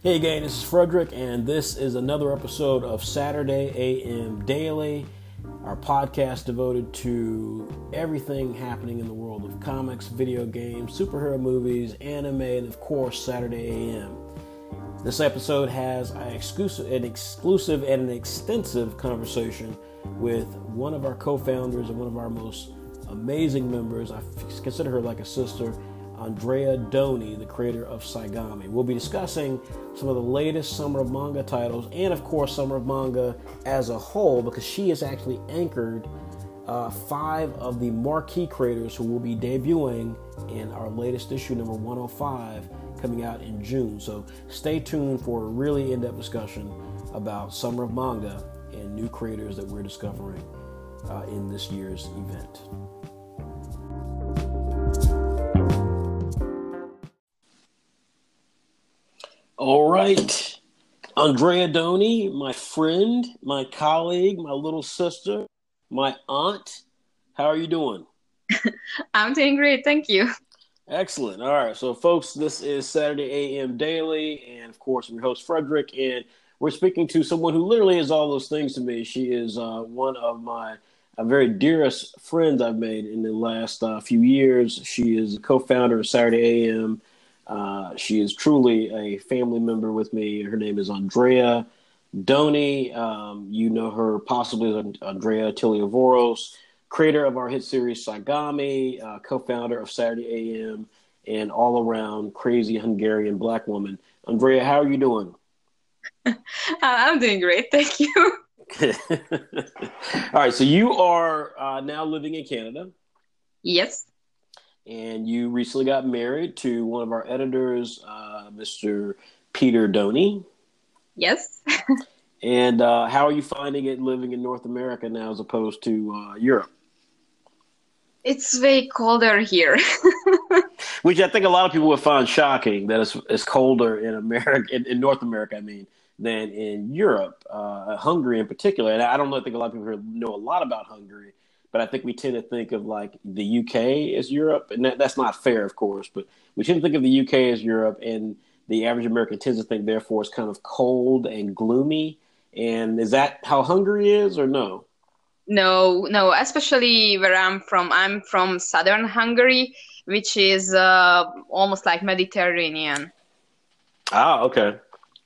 Hey gang, this is Frederick, and this is another episode of Saturday AM Daily, our podcast devoted to everything happening in the world of comics, video games, superhero movies, anime, and of course Saturday AM. This episode has an exclusive and an extensive conversation with one of our co-founders and one of our most amazing members. I consider her like a sister, Andrea Doni, the creator of Saigami. We'll be discussing some of the latest Summer of Manga titles and, of course, Summer of Manga as a whole, because she has actually anchored 5 of the marquee creators who will be debuting in our latest issue, number 105, coming out in June. So stay tuned for a really in-depth discussion about Summer of Manga and new creators that we're discovering in this year's event. All right, Andrea Doni, my friend, my colleague, my little sister, my aunt. How are you doing? I'm doing great, thank you. Excellent. All right, so folks, this is Saturday AM Daily, and of course, I'm your host, Frederick, and we're speaking to someone who literally is all those things to me. She is one of my very dearest friends I've made in the last few years. She is a co-founder of Saturday AM. She is truly a family member with me. Her name is Andrea Doni. You know her possibly as Andrea Tiliovoros, creator of our hit series Saigami, co-founder of Saturday AM, and all-around crazy Hungarian black woman. Andrea, how are you doing? I'm doing great, thank you. All right, so you are now living in Canada. Yes. And you recently got married to one of our editors, Mr. Peter Doni. Yes. And how are you finding it living in North America now as opposed to Europe? It's way colder here. Which I think a lot of people would find shocking, that it's colder in America, in North America, I mean, than in Europe, Hungary in particular. And I don't think a lot of people here know a lot about Hungary. But I think we tend to think of like the UK as Europe, and that's not fair, of course. But we tend to think of the UK as Europe, and the average American tends to think, therefore, it's kind of cold and gloomy. And is that how Hungary is, or no? No, especially where I'm from. I'm from southern Hungary, which is almost like Mediterranean. Ah, okay.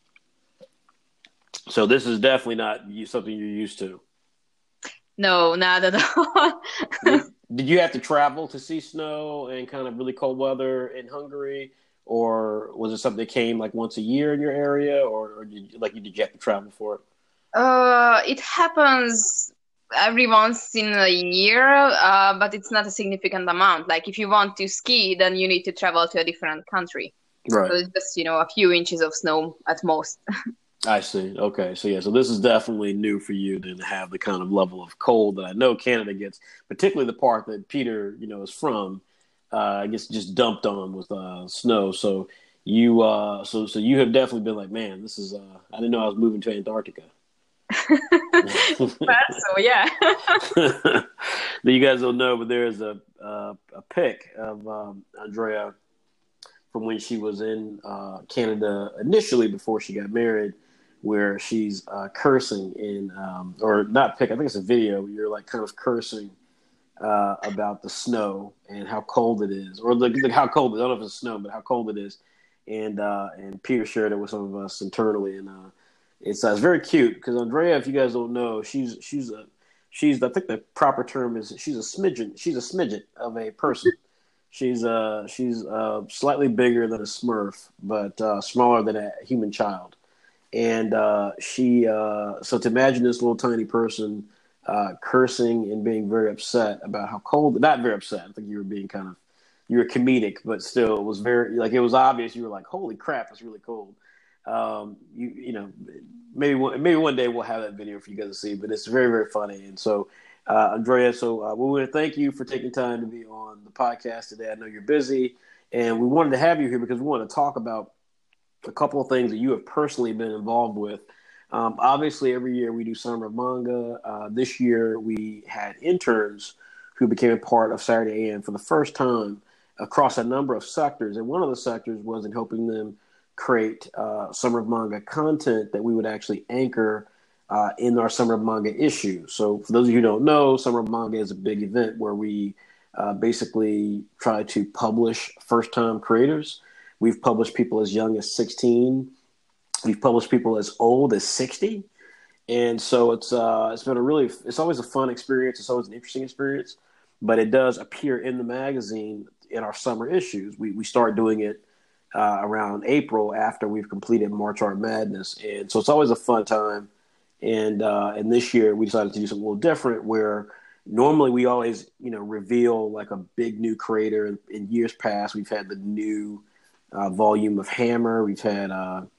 So this is definitely not something you're used to. No, not at all. Did you have to travel to see snow and kind of really cold weather in Hungary, or was it something that came like once a year in your area, or did you have to travel for it? It happens every once in a year, but it's not a significant amount. Like if you want to ski, then you need to travel to a different country. Right. So it's just, a few inches of snow at most. I see. Okay. So this is definitely new for you then to have the kind of level of cold that I know Canada gets, particularly the part that Peter, is from, gets just dumped on with snow. So you so you have definitely been like, man, this is I didn't know I was moving to Antarctica. So yeah. You guys don't know, but there's a pic of Andrea from when she was in Canada initially before she got married, where she's cursing in, or not pic, I think it's a video where you're like kind of cursing about the snow and how cold it is, or how cold, I don't know if it's snow, but how cold it is. And Peter shared it with some of us internally, and it's very cute because Andrea, if you guys don't know, she's I think the proper term is she's a smidget of a person. She's slightly bigger than a Smurf, but smaller than a human child. And so to imagine this little tiny person cursing and being very upset about how cold, not very upset, I think you were comedic, but still it was very, like, it was obvious. You were like, holy crap, it's really cold. Maybe one day we'll have that video for you guys to see, but it's very, very funny. And so, Andrea, we want to thank you for taking time to be on the podcast today. I know you're busy, and we wanted to have you here because we want to talk about a couple of things that you have personally been involved with. Obviously, every year we do Summer of Manga. This year we had interns who became a part of Saturday AM for the first time across a number of sectors. And one of the sectors was in helping them create Summer of Manga content that we would actually anchor in our Summer of Manga issue. So for those of you who don't know, Summer of Manga is a big event where we basically try to publish first-time creators. We've published people as young as 16. We've published people as old as 60. And so it's been it's always a fun experience. It's always an interesting experience, but it does appear in the magazine in our summer issues. We start doing it around April after we've completed March Art Madness. And so it's always a fun time. And this year we decided to do something a little different where normally we always, reveal like a big new creator. In years past, we've had the new volume of Hammer. We've had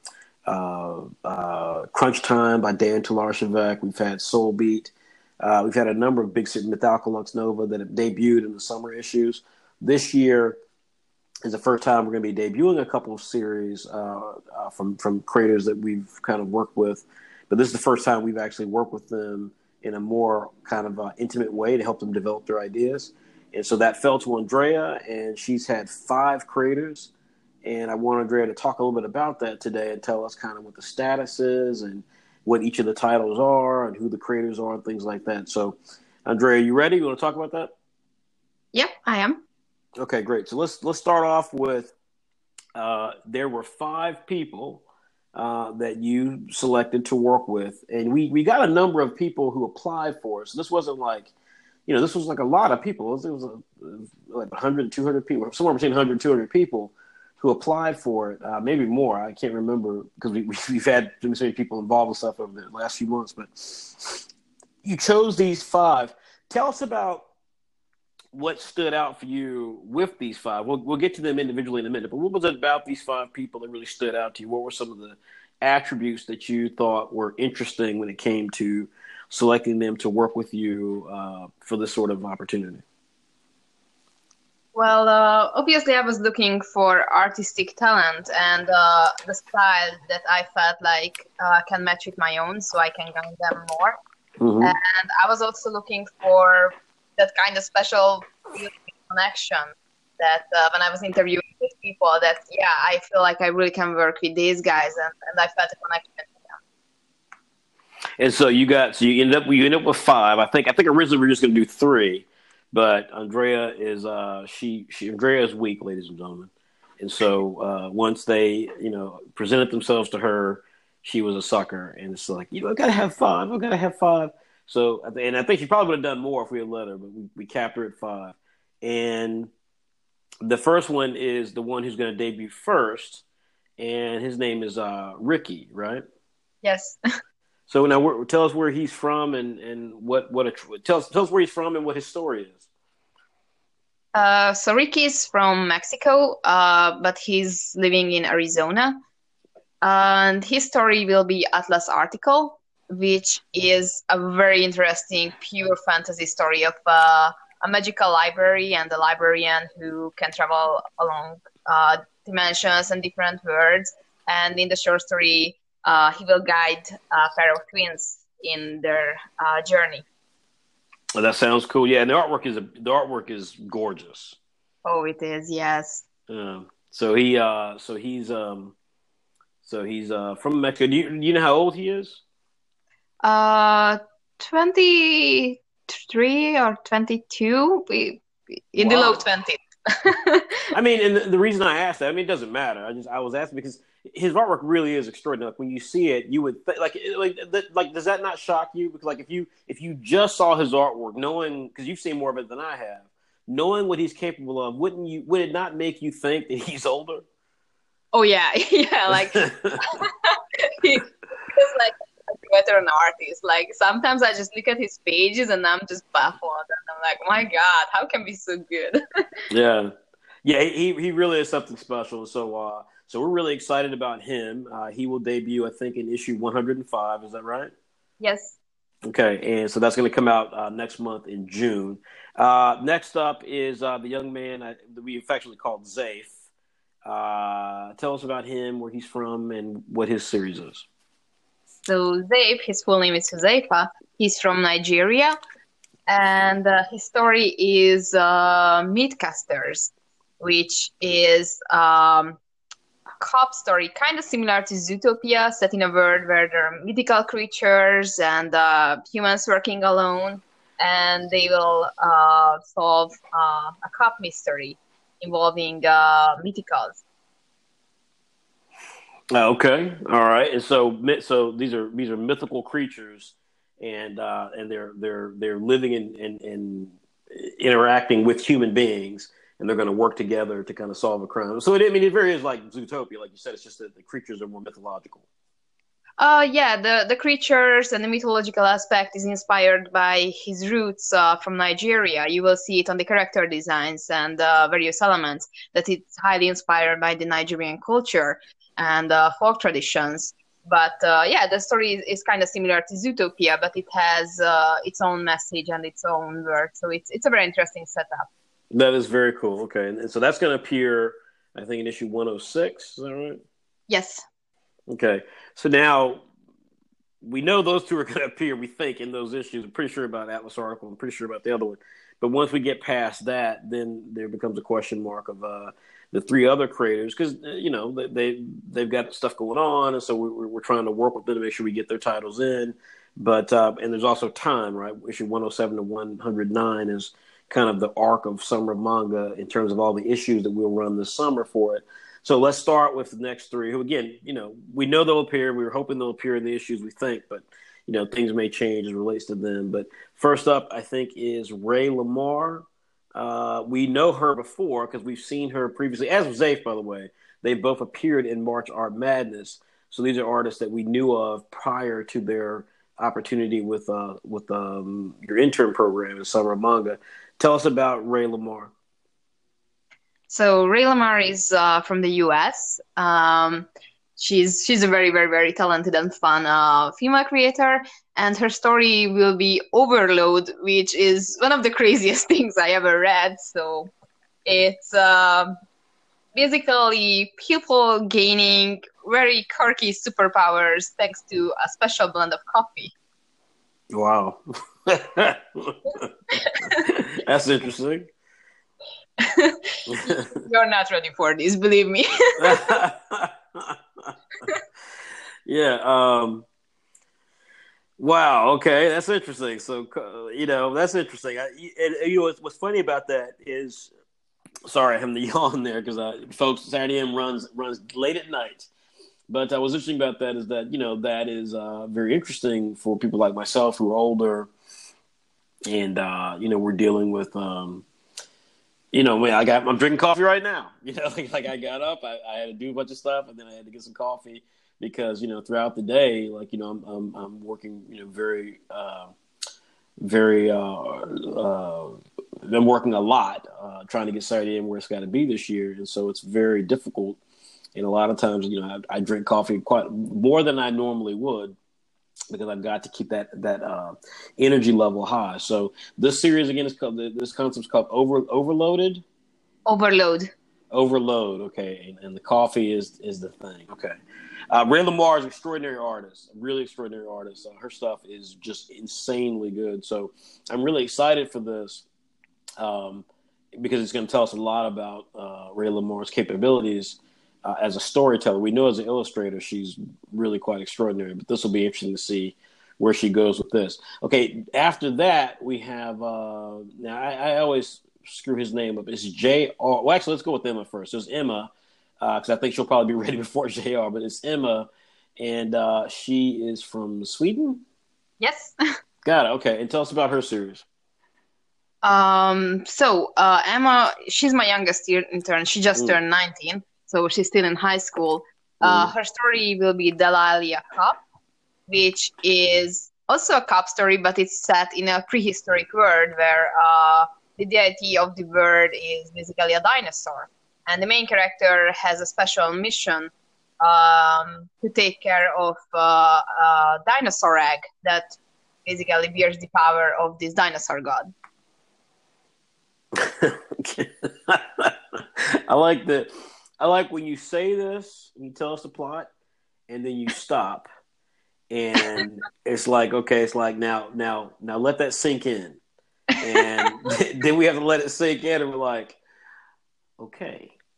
Crunch Time by Dan Talar-Shevek. We've had Soul Beat. We've had a number of big Mythalical Lux Nova that have debuted in the summer issues. This year is the first time we're going to be debuting a couple of series from creators that we've kind of worked with. But this is the first time we've actually worked with them in a more kind of intimate way to help them develop their ideas. And so that fell to Andrea, and she's had 5 creators. And I want Andrea to talk a little bit about that today and tell us kind of what the status is and what each of the titles are and who the creators are and things like that. So, Andrea, you ready? You want to talk about that? Yep, I am. Okay, great. So let's start off with there were 5 people that you selected to work with, and we got a number of people who applied for it. So this wasn't like, this was like a lot of people. It was like 100, 200 people, somewhere between 100 and 200 people who applied for it, maybe more. I can't remember because we've had so many people involved with stuff over the last few months. But you chose these 5. Tell us about what stood out for you with these 5. We'll get to them individually in a minute. But what was it about these 5 people that really stood out to you? What were some of the attributes that you thought were interesting when it came to selecting them to work with you for this sort of opportunity? Well, obviously, I was looking for artistic talent and the style that I felt like can match with my own, so I can guide them more. Mm-hmm. And I was also looking for that kind of special connection that when I was interviewing with people, that I feel like I really can work with these guys, and I felt a connection with them. And so you ended up with 5. I think originally we were just going to do 3. But Andrea is Andrea is weak, ladies and gentlemen, and so once they presented themselves to her, she was a sucker, and it's like I've got to have 5. I've got to have 5. So and I think she probably would have done more if we had let her, but we capped her at 5. And the first one is the one who's going to debut first, and his name is Ricky, right? Yes. So now, tell us where he's from and tell us where he's from and what his story is. So Ricky is from Mexico, but he's living in Arizona, and his story will be Atlas Article, which is a very interesting, pure fantasy story of a magical library and a librarian who can travel along dimensions and different worlds. And in the short story, he will guide a pair of twins in their journey. Well, that sounds cool. Yeah, and the artwork is gorgeous. Oh, it is. Yes. So he's from Mexico. Do you know how old he is? 23 or 22. In the low 20s. I mean, and the reason I asked that, it doesn't matter. I was asking because his artwork really is extraordinary. Like when you see it, you would like does that not shock you? Because like if you just saw his artwork, knowing, because you've seen more of it than I have, knowing what he's capable of, would it not make you think that he's older? Oh yeah, like he's like a veteran artist. Like sometimes I just look at his pages and I'm just baffled, and I'm like, my God, how can be so good? Yeah, he really is something special. So we're really excited about him. He will debut, I think, in issue 105. Is that right? Yes. Okay, and so that's going to come out next month in June. Next up is the young man that we affectionately called Zaif. Tell us about him, where he's from, and what his series is. So Zaif, his full name is Huzaifa. He's from Nigeria, and his story is Meatcasters, which is cop story, kind of similar to Zootopia, set in a world where there are mythical creatures and humans working alone, and they will solve a cop mystery involving mythicals. Okay, all right. And so these are mythical creatures, and they're living and interacting with human beings, and they're going to work together to kind of solve a crime. So it very is like Zootopia, like you said. It's just that the creatures are more mythological. Yeah, the creatures and the mythological aspect is inspired by his roots from Nigeria. You will see it on the character designs and various elements that it's highly inspired by the Nigerian culture and folk traditions. But yeah, the story is kind of similar to Zootopia, but it has its own message and its own world. So it's a very interesting setup. That is very cool. Okay, and so that's going to appear, I think, in issue 106. Is that right? Yes. Okay, so now we know those two are going to appear, we think, in those issues. I'm pretty sure about Atlas Article. I'm pretty sure about the other one. But once we get past that, then there becomes a question mark of the three other creators, because they've got stuff going on, and so we're trying to work with them to make sure we get their titles in. But and there's also time, right? Issue 107 to 109 is kind of the arc of summer manga in terms of all the issues that we'll run this summer for it. So let's start with the next three, who, again, we know they'll appear. We were hoping they'll appear in the issues, we think, but, things may change as it relates to them. But first up, I think, is Ray Lamar. We know her before because we've seen her previously, as was Zafe, by the way. They both appeared in March Art Madness. So these are artists that we knew of prior to their opportunity with your intern program in Summer Manga. Tell us about Ray Lamar. So Ray Lamar is from the US. She's a very, very, very talented and fun female creator, and her story will be Overload, which is one of the craziest things I ever read. So it's basically people gaining very quirky superpowers thanks to a special blend of coffee. Wow. That's interesting. You're not ready for this, believe me. Yeah. Wow. Okay, that's interesting. So, that's interesting. What's funny about that is, sorry, I'm the yawn there because folks, Saturday M runs late at night. But what's interesting about that is that that is very interesting for people like myself who are older, and we're dealing with. I'm drinking coffee right now. Like I got up, I had to do a bunch of stuff, and then I had to get some coffee because throughout the day, I'm working, very, very. I'm working a lot, trying to get Saturday in where it's got to be this year, and so it's very difficult. And a lot of times, I drink coffee quite more than I normally would, because I've got to keep that energy level high. So this series again is called, this concept's called Overloaded. Overload. Okay, and the coffee is the thing. Okay, Ray Lamar is an extraordinary artist, a really extraordinary artist. Her stuff is just insanely good. So I'm really excited for this because it's going to tell us a lot about Ray Lamar's capabilities. As a storyteller. We know as an illustrator she's really quite extraordinary, but this will be interesting to see where she goes with this. Okay, after that we have now I always screw his name up. It's J.R. Well, actually, let's go with Emma first. There's Emma, because I think she'll probably be ready before J.R., but it's Emma, and she is from Sweden? Yes. Got it. Okay, and tell us about her series. So Emma, she's my youngest intern. She just turned 19. So she's still in high school. Her story will be Delilah Cop, which is also a cop story, but it's set in a prehistoric world where the deity of the world is basically a dinosaur. And the main character has a special mission to take care of a dinosaur egg that basically bears the power of this dinosaur god. I like when you say this and you tell us the plot, and then you stop, and it's like, okay, it's like now let that sink in, and then we have to let it sink in, and we're like, okay,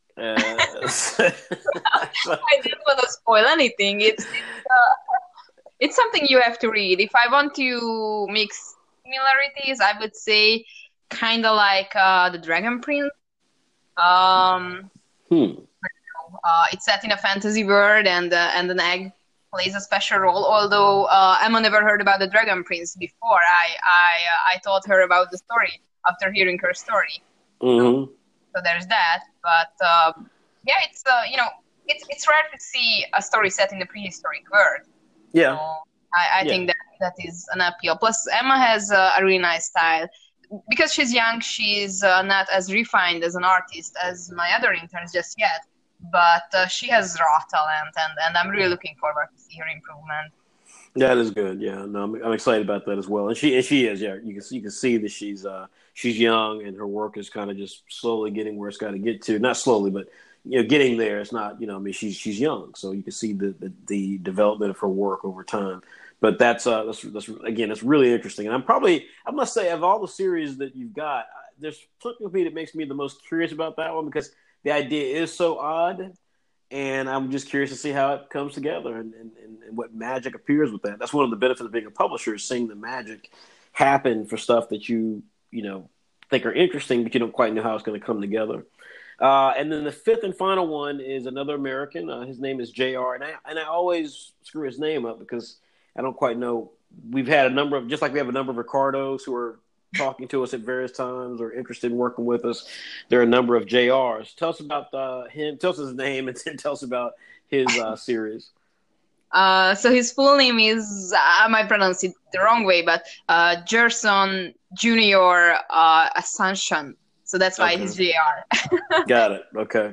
So, I didn't want to spoil anything. It's something you have to read. If I want to mix similarities, I would say kind of like the Dragon Prince. Um, hmm. it's set in a fantasy world, and an egg plays a special role. Although Emma never heard about the Dragon Prince before, I taught her about the story after hearing her story. Mm-hmm. So there's that. But yeah, it's it's rare to see a story set in the prehistoric world. Yeah. So I Yeah. think that is an appeal. Plus, Emma has a really nice style. Because she's young, she's not as refined as an artist as my other interns just yet. But she has raw talent, and I'm really looking forward to see her improvement. That is good. Yeah, no, I'm excited about that as well. And she is. Yeah, you can see that she's young and her work is kind of just slowly getting where it's got to get to. Not slowly, but getting there. It's not. I mean, she's young, so you can see the development of her work over time. But that's again, that's really interesting. And I must say, of all the series that you've got, there's something with me that makes me the most curious about that one because the idea is so odd and I'm just curious to see how it comes together and what magic appears with that. That's one of the benefits of being a publisher is seeing the magic happen for stuff that you think are interesting, but you don't quite know how it's going to come together. And then the fifth and final one is another American. His name is Jr. And I always screw his name up because I don't quite know. We've had a number of just like we have a number of Ricardos who are talking to us at various times or interested in working with us. There are a number of JRs. Tell us about him. Tell us his name and then tell us about his series. So his full name is, I might pronounce it the wrong way, but Gerson Junior Ascension. So that's why he's JR. Got it. Okay.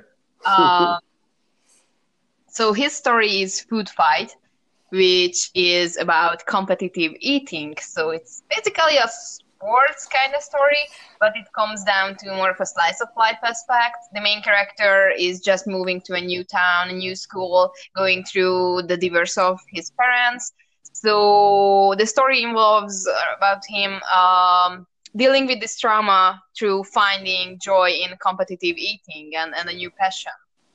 So his story is Food Fight, which is about competitive eating. So it's basically a sports kind of story, but it comes down to more of a slice of life aspect. The main character is just moving to a new town, a new school, going through the divorce of his parents. So the story involves about him dealing with this trauma through finding joy in competitive eating and a new passion.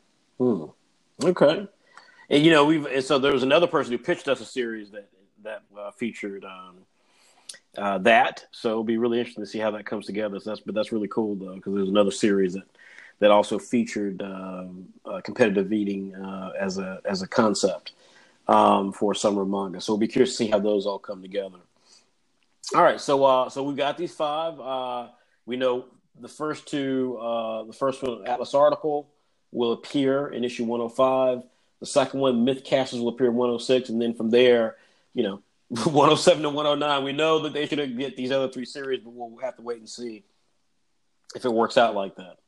Okay. And so there was another person who pitched us a series that featured that. So it'll be really interesting to see how that comes together. But that's really cool though, because there's another series that also featured competitive eating as a concept for summer manga. So we'll be curious to see how those all come together. All right, so we've got these five. We know the first two. The first one, Atlas Article, will appear in issue 105. The second one, Mythcasters, will appear in 106, and then from there, 107 to 109. We know that they should get these other three series, but we'll have to wait and see if it works out like that.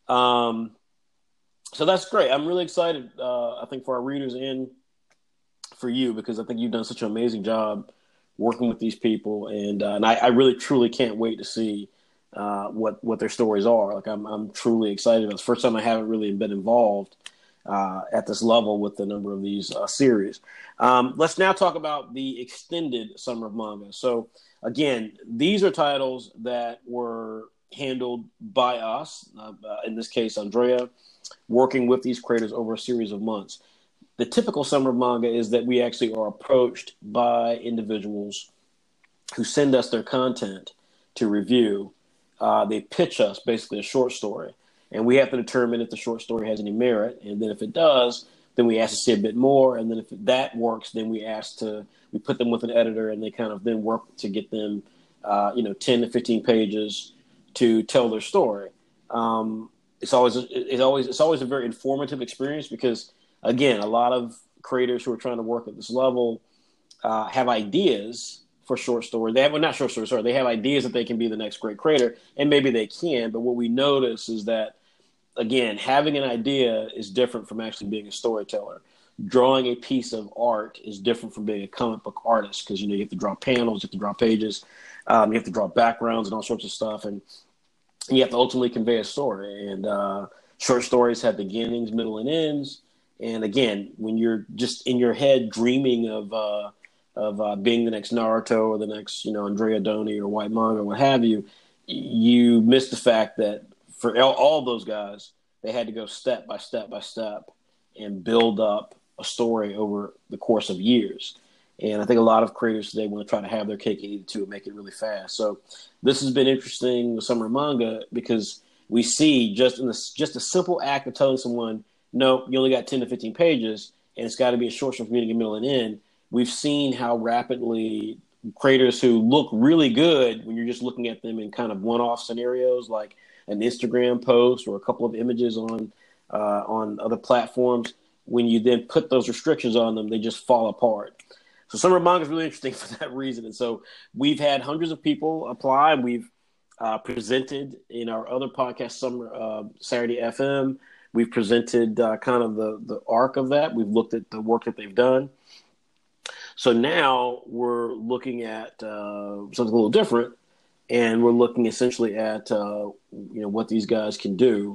So that's great. I'm really excited. I think for our readers and for you, because I think you've done such an amazing job working with these people, and I really truly can't wait to see what their stories are. Like I'm truly excited. It's the first time I haven't really been involved at this level with the number of these series. Let's now talk about the extended Summer of Manga. So again, these are titles that were handled by us, in this case, Andrea, working with these creators over a series of months. The typical Summer of Manga is that we actually are approached by individuals who send us their content to review. They pitch us basically a short story, and we have to determine if the short story has any merit. And then if it does, then we ask to see a bit more. And then if that works, then we put them with an editor, and they kind of then work to get them, 10 to 15 pages to tell their story. It's always a very informative experience because, again, a lot of creators who are trying to work at this level have ideas for short story. They have they have ideas that they can be the next great creator, and maybe they can. But what we notice is that, again, having an idea is different from actually being a storyteller. Drawing a piece of art is different from being a comic book artist because you have to draw panels, you have to draw pages, you have to draw backgrounds and all sorts of stuff, and you have to ultimately convey a story. And short stories have beginnings, middle, and ends. And again, when you're just in your head dreaming of being the next Naruto or the next, Andrea Doni or White Manga or what have you, you miss the fact that for all those guys, they had to go step by step by step and build up a story over the course of years. And I think a lot of creators today want to try to have their cake and eat it too and make it really fast. So this has been interesting with Summer Manga because we see just a simple act of telling someone, no, you only got 10 to 15 pages, and it's got to be a short story from beginning, middle, and end. We've seen how rapidly creators who look really good when you're just looking at them in kind of one-off scenarios, like an Instagram post or a couple of images on other platforms, when you then put those restrictions on them, they just fall apart. So Summer Manga is really interesting for that reason. And so we've had hundreds of people apply. We've presented in our other podcast, Summer Saturday FM. We've presented kind of the arc of that. We've looked at the work that they've done. So now we're looking at something a little different, and we're looking essentially at what these guys can do.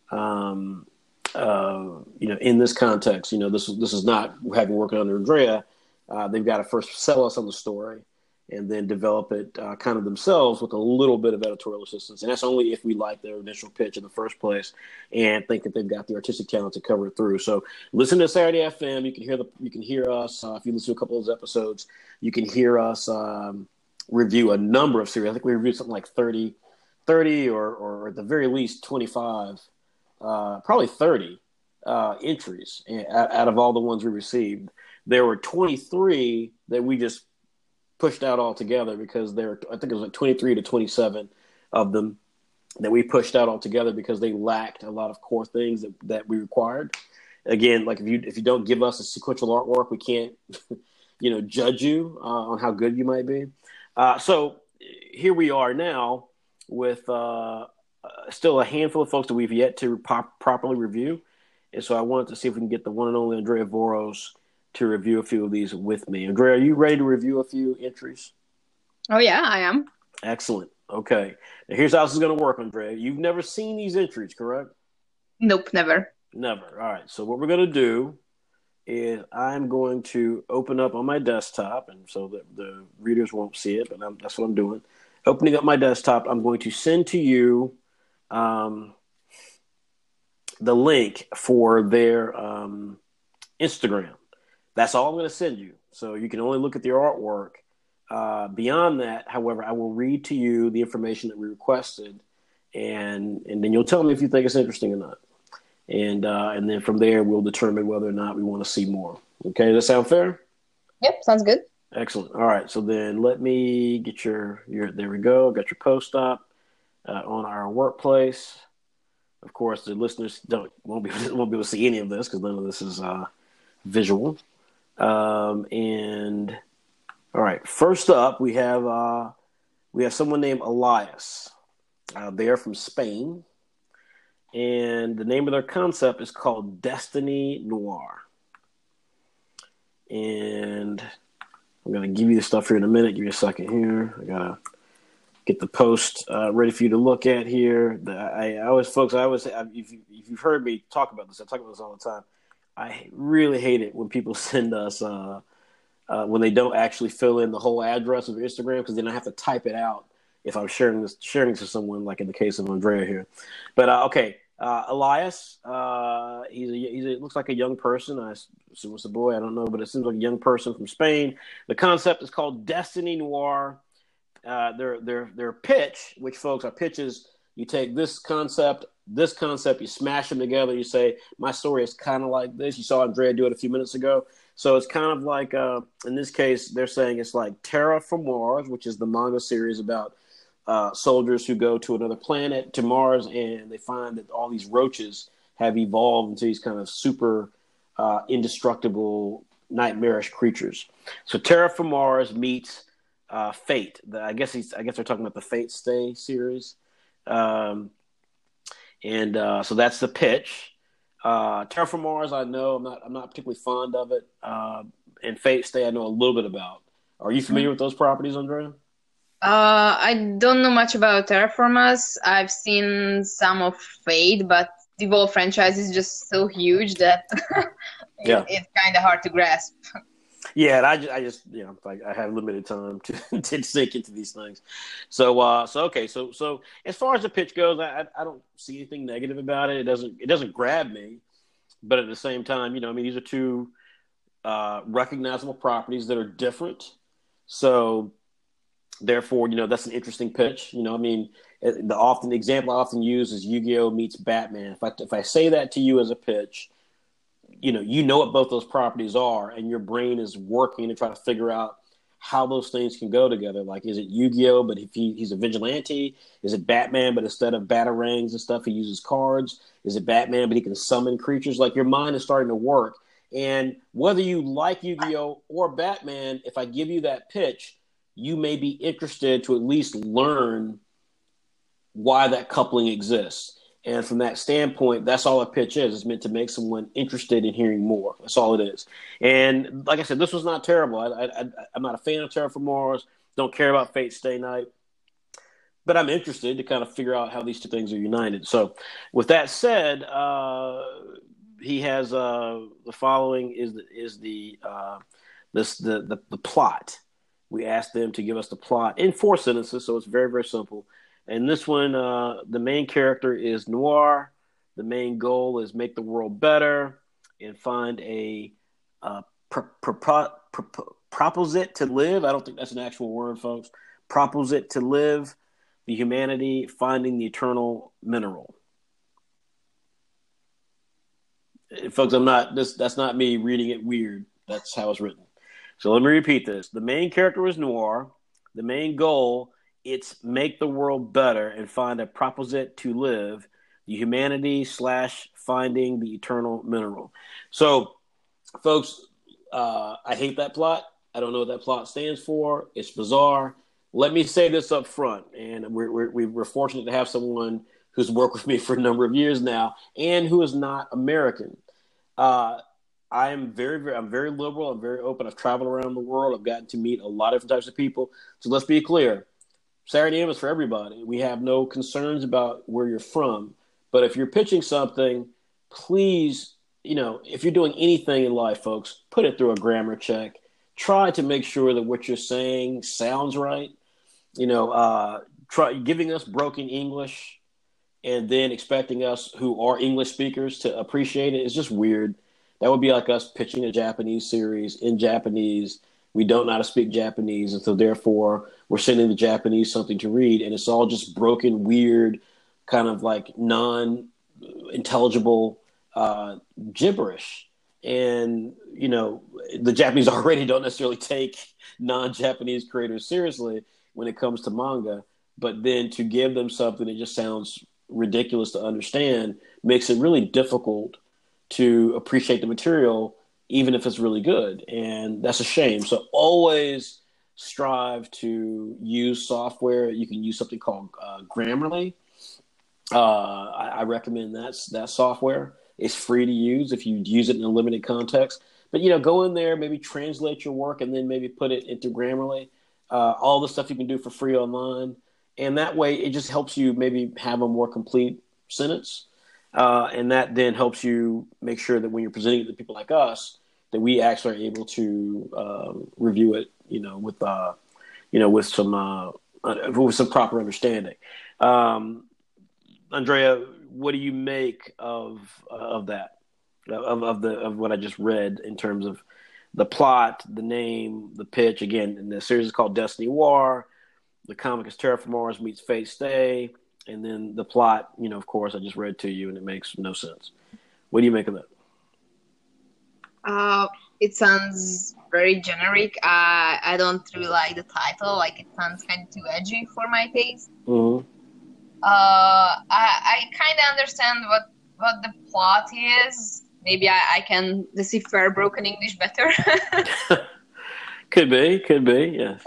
In this context, this is not having working under Andrea. They've got to first sell us on the story and then develop it kind of themselves with a little bit of editorial assistance. And that's only if we like their initial pitch in the first place and think that they've got the artistic talent to cover it through. So listen to Saturday FM. You can hear us. If you listen to a couple of those episodes, you can hear us review a number of series. I think we reviewed something like 30 or at the very least 25, probably 30 entries out of all the ones we received. There were 23 that we just pushed out altogether because I think it was like 23 to 27 of them that we pushed out altogether because they lacked a lot of core things that we required. Again, like if you don't give us a sequential artwork, we can't, judge you on how good you might be. So here we are now with still a handful of folks that we've yet to properly review. And so I wanted to see if we can get the one and only Andrea Voros to review a few of these with me. Andrea, are you ready to review a few entries? Oh, yeah, I am. Excellent. Okay. Now here's how this is going to work, Andrea. You've never seen these entries, correct? Nope, never. Never. All right. So what we're going to do is I'm going to open up on my desktop, and so that the readers won't see it, but that's what I'm doing. Opening up my desktop, I'm going to send to you the link for their Instagram. That's all I'm going to send you. So you can only look at their artwork. Beyond that, however, I will read to you the information that we requested, and then you'll tell me if you think it's interesting or not. And then from there, we'll determine whether or not we want to see more. Okay, does that sound fair? Yep, sounds good. Excellent. All right, so then let me get your there we go. Got your post op on our workplace. Of course, the listeners won't be able to see any of this because none of this is visual. And all right, first up we have someone named Elias. They're from Spain, and the name of their concept is called Destiny Noir. And I'm going to give you the stuff here in a minute. Give me a second here. I gotta get the post ready for you to look at here. If you've heard me talk about this, I talk about this all the time. I really hate it when people send us when they don't actually fill in the whole address of their Instagram, because then I have to type it out if I'm sharing this to someone, like in the case of Andrea here. But okay, Elias, he looks like a young person. I assume it's a boy. I don't know, but it seems like a young person from Spain. The concept is called Destiny Noir. Their pitch, which folks are pitches. You take this concept, you smash them together. You say, my story is kind of like this. You saw Andrea do it a few minutes ago. So it's kind of like, in this case, they're saying it's like Terra from Mars, which is the manga series about soldiers who go to another planet, to Mars, and they find that all these roaches have evolved into these kind of super indestructible, nightmarish creatures. So Terra from Mars meets Fate. I guess they're talking about the Fate Stay series. So that's the pitch. Terra from Mars, I know I'm not particularly fond of it. And Fate Stay, I know a little bit about. Are you familiar with those properties, Andrea? I don't know much about Terraformers. I've seen some of Fate, but the whole franchise is just so huge that it's kind of hard to grasp. Yeah, and I just like I have limited time to to sink into these things. So okay, so as far as the pitch goes, I don't see anything negative about it. It doesn't grab me, but at the same time, I mean, these are two recognizable properties that are different. So therefore, that's an interesting pitch. I mean, the example I often use is Yu-Gi-Oh meets Batman. If I say that to you as a pitch, what both those properties are, and your brain is working to try to figure out how those things can go together. Like, is it Yu-Gi-Oh, but if he's a vigilante? Is it Batman, but instead of batarangs and stuff, he uses cards? Is it Batman, but he can summon creatures? Like, your mind is starting to work. And whether you like Yu-Gi-Oh or Batman, if I give you that pitch, you may be interested to at least learn why that coupling exists. And from that standpoint, that's all a pitch is. It's meant to make someone interested in hearing more. That's all it is. And like I said, this was not terrible. I'm not a fan of Terraform Mars. Don't care about Fate Stay Night. But I'm interested to kind of figure out how these two things are united. So with that said, he has the following is the plot. We asked them to give us the plot in 4 sentences, so it's very, very simple. And this one, the main character is Noir. The main goal is make the world better and find a proposite to live. I don't think that's an actual word, folks. Proposite to live, the humanity finding the eternal mineral. Folks, that's not me reading it weird. That's how it's written. So let me repeat this. The main character is Noir. The main goal, it's make the world better and find a proposite to live, the humanity / finding the eternal mineral. So, folks, I hate that plot. I don't know what that plot stands for. It's bizarre. Let me say this up front, and we're fortunate to have someone who's worked with me for a number of years now and who is not American. I'm very liberal. I'm very open. I've traveled around the world. I've gotten to meet a lot of different types of people. So let's be clear. Saturday AM is for everybody. We have no concerns about where you're from. But if you're pitching something, please, if you're doing anything in life, folks, put it through a grammar check. Try to make sure that what you're saying sounds right. Try giving us broken English and then expecting us who are English speakers to appreciate it is just weird. That would be like us pitching a Japanese series in Japanese. We don't know how to speak Japanese, and so therefore we're sending the Japanese something to read, and it's all just broken, weird, kind of like non-intelligible gibberish. And, the Japanese already don't necessarily take non-Japanese creators seriously when it comes to manga, but then to give them something that just sounds ridiculous to understand makes it really difficult to appreciate the material, even if it's really good. And that's a shame. So always strive to use software. You can use something called Grammarly. I recommend that software. It's free to use if you use it in a limited context. But, go in there, maybe translate your work and then maybe put it into Grammarly. All the stuff you can do for free online. And that way it just helps you maybe have a more complete sentence. And that then helps you make sure that when you're presenting it to people like us, that we actually are able to review it, with some proper understanding. Andrea, what do you make of that, of what I just read in terms of the plot, the name, the pitch? Again, and the series is called Destiny War. The comic is Terraform Mars meets Fate Stay. And then the plot, of course, I just read to you, and it makes no sense. What do you make of that? It sounds very generic. I don't really like the title. Like, it sounds kind of too edgy for my taste. Mm-hmm. I kind of understand what the plot is. Maybe I can decipher broken English better. Could be, yes.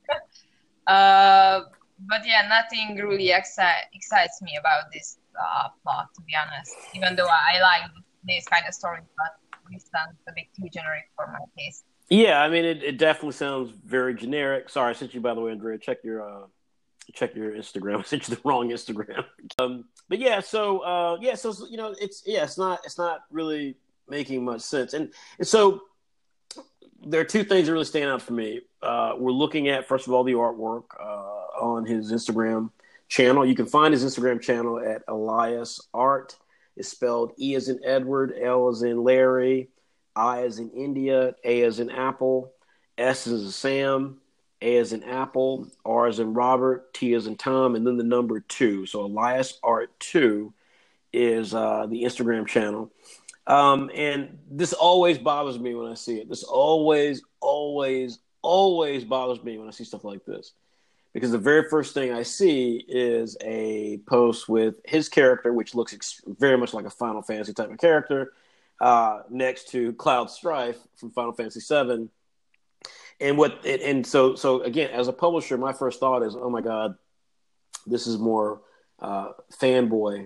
But yeah, nothing really excites me about this plot, to be honest. Even though I like this kind of story, but this sounds a bit too generic for my taste. Yeah, I mean, it definitely sounds very generic. Sorry, I sent you, by the way, Andrea. Check your Instagram. I sent you the wrong Instagram. But yeah, so it's not really making much sense. And so there are two things that really stand out for me. We're looking at, first of all, the artwork on his Instagram channel. You can find his Instagram channel at Elias Art. It's spelled E as in Edward, L as in Larry, I as in India, A as in Apple, S as in Sam, A as in Apple, R as in Robert, T as in Tom, and then the number 2. So Elias Art 2 is the Instagram channel. And this always bothers me when I see it. This always bothers me when I see stuff like this. Because the very first thing I see is a post with his character, which looks very much like a Final Fantasy type of character, next to Cloud Strife from Final Fantasy VII. And so again, as a publisher, my first thought is, oh my God, this is more fanboy,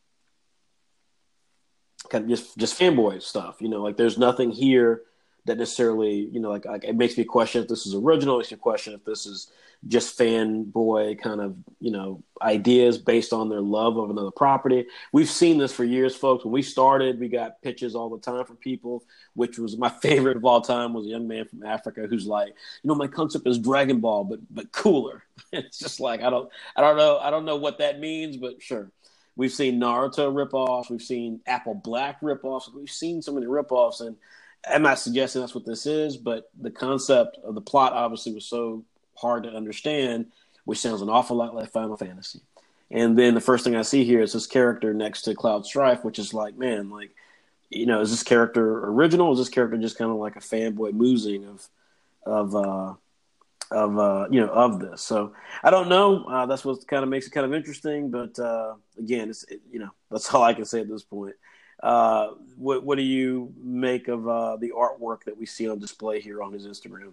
kind of just fanboy stuff. Like there's nothing here that necessarily, like it makes me question if this is original. It makes me question if this is just fanboy kind of, ideas based on their love of another property. We've seen this for years, folks. When we started, we got pitches all the time from people, which was my favorite of all time was a young man from Africa who's like, my concept is Dragon Ball, but cooler. It's just like, I don't know what that means, but sure. We've seen Naruto ripoffs. We've seen Apple Black ripoffs. We've seen so many ripoffs, and I'm not suggesting that's what this is, but the concept of the plot obviously was so hard to understand, which sounds an awful lot like Final Fantasy. And then the first thing I see here is this character next to Cloud Strife, which is like, man, like, is this character original? Is this character just kind of like a fanboy moozing of this? So I don't know. That's what kind of makes it kind of interesting. But again, that's all I can say at this point. What do you make of the artwork that we see on display here on his Instagram?